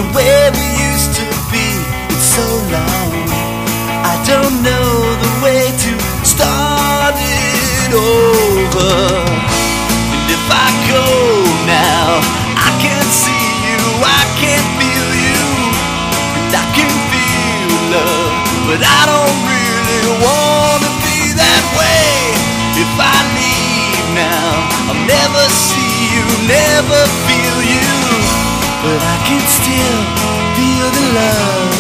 the way we used to be. It's so long, I don't know the way to start it over. And if I go now, I can't see you, I can't feel you, and I can feel love, but I don't really wanna be that way. If I leave now, I'll never see you, never feel you, but I can still feel the love.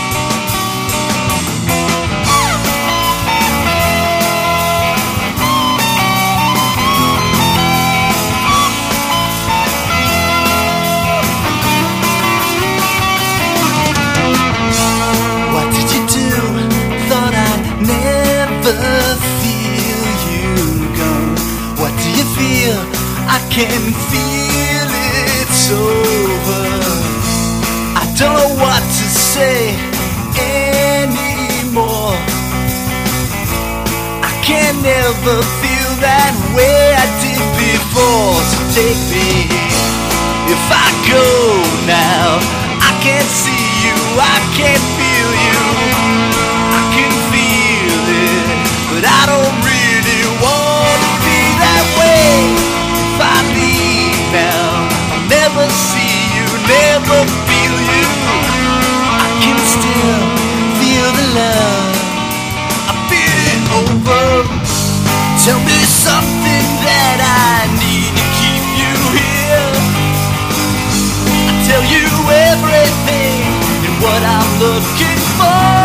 What did you do? Thought I'd never feel you gone. What do you feel? I can feel it's over. I don't know what to say anymore. I can never feel that way I did before. So take me. If I go now, I can't see you, I can't feel you, I can feel it, but I don't really want to be that way. If I leave now, I'll never see you, never feel you, I can still feel the love. I feel it over. Tell me something that I need to keep you here. I tell you everything and what I'm looking for.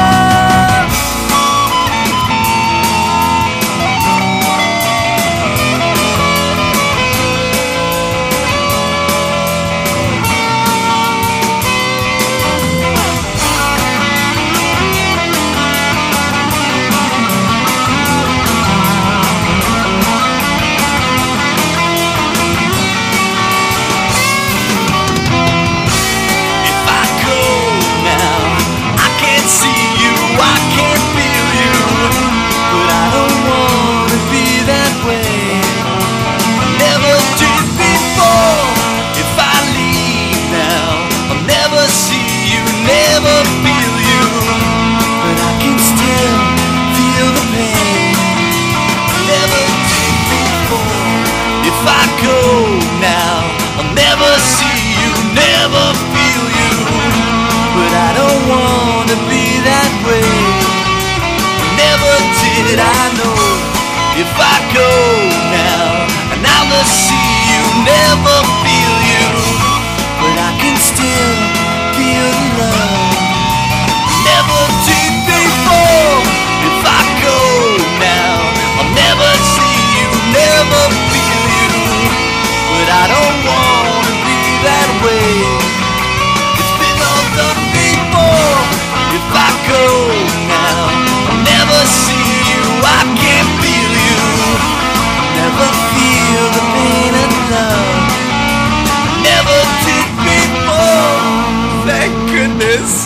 I know if I go now, and I'll never see you, never feel you, but I can still feel the love. Never did before. If I go now, I'll never see you, never feel you, but I don't wanna be that way. It's been all done before. If I go now, I'll never see you, I can't feel you, never feel the pain and love. Never did before, thank goodness.